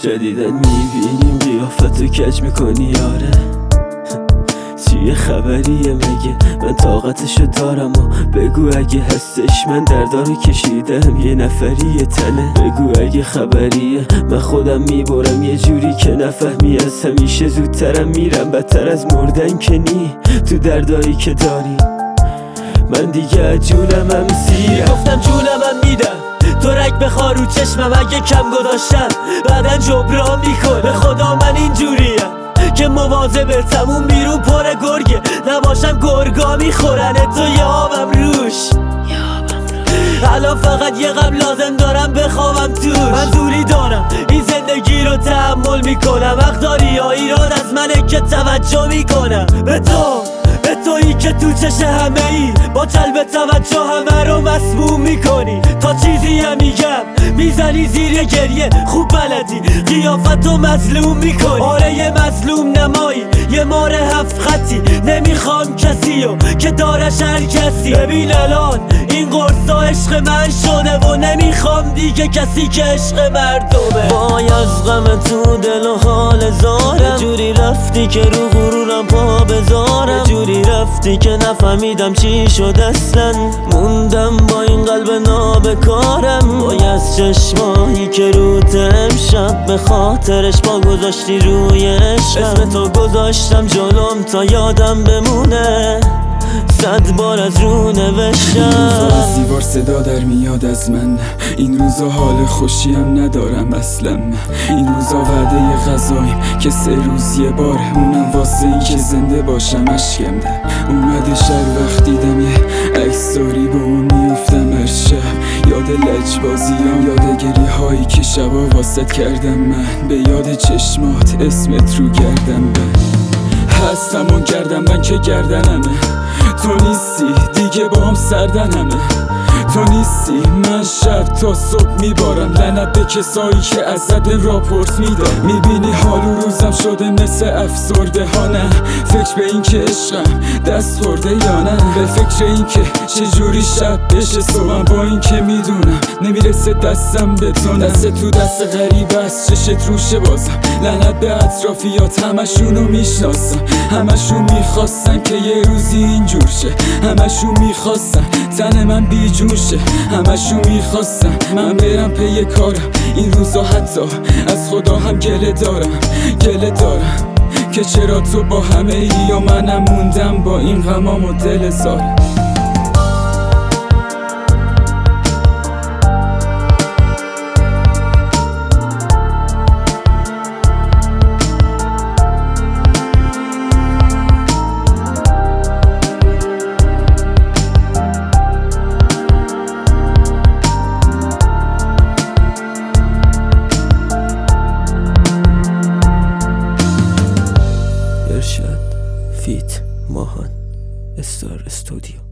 جدیدن میبینیم قیافتو کج میکنی یاره. چیه خبریه مگه؟ من طاقتشو دارم و بگو اگه هستش. من دردارو کشیدم یه نفری تنه. بگو اگه خبریه من خودم میبرم یه جوری که نفهمی. از همیشه زودترم میرم بدتر از مردن که نی. تو دردایی که داری من دیگه از جونمم سیرم. گفتم جونمم میدم تو رگ بخواه رو چشمم اگه کم گذاشتم بعدن جبران میکن. به خدا من اینجوریم که مواظب تموم بیرون پر گرگه نباشم گرگا میخورن تو یه آبم روش. الان فقط یه غم لازم دارم بخوابم توش. من دوری دارم این زندگی رو تحمل میکنم. حق داری یا ایراد از منه که توجه میکنم به تویی که تو چش همه ای با جلب توجه همه رو مسموم میکنی. تا چیزی هم میگم میزنی زیر یه گریه خوب بلدی قیافتو مظلوم میکنی. آره یه مظلوم نمایی یه مار هفت خطی نمیخوام کسیو که دارش هر کسی. ببین الان این قرصا عشق من شده و نمیخوام دیگه کسی که عشق مردمه. وای از غم تو دل و حال زارم. جوری رفتی که رو غرورم پا بذارم. جوری رفتی که نفهمیدم چی شد اصلا. موندم با این قلب نابکارم. وای از چشمایی که روت امشب به خاطرش با گذاشتی روی عشقم. اسم تو گذاشتم جلوم تا یادم بمونه 100 بار از رو نوشتم. این روزا از دیوار صدا در میاد از من. این روزا حال خوشیم ندارم اصلا. این روزا وعده غذاییم که 3 روز یه بار اونم واسه این که زنده باشم. اشکم ده اومده شهر وقت دیدم یه عکساری با اون میفتم هر شب. یاد لجبازیام یاد گریه هایی که شبا واسط کردم. من به یاد چشمات اسمت رو گردم. من هستم اون گردم من که گردنمه. تو نیستی دیگه با هم سردنمه. تو نیستی من شب تا صبح میبارم لعنت به کسایی که ازت راپورت میدن. میبینی حال و روزم شده مثل افسرده ها. نه فکر به این که عشقم دست خورده یا نه. به فکر این که چجوری شب بشه صبحم. با این که میدونم نمیرسه دستم به تو. دست تو دست غریب است چشت روشه بازم. لعنت به اطرافیات همشونو میشناسم. همشون میخواستن که یه روزی اینجور شه. همشون میخواستن تن من بیجون شه. همشون میخواستن من برم پی کارم. این روزا حتی از خدا هم گله دارم که چرا تو با همه ای یا منم موندم با این غمام و دل زارم. ارشاد فیت ماهان استار استودیو.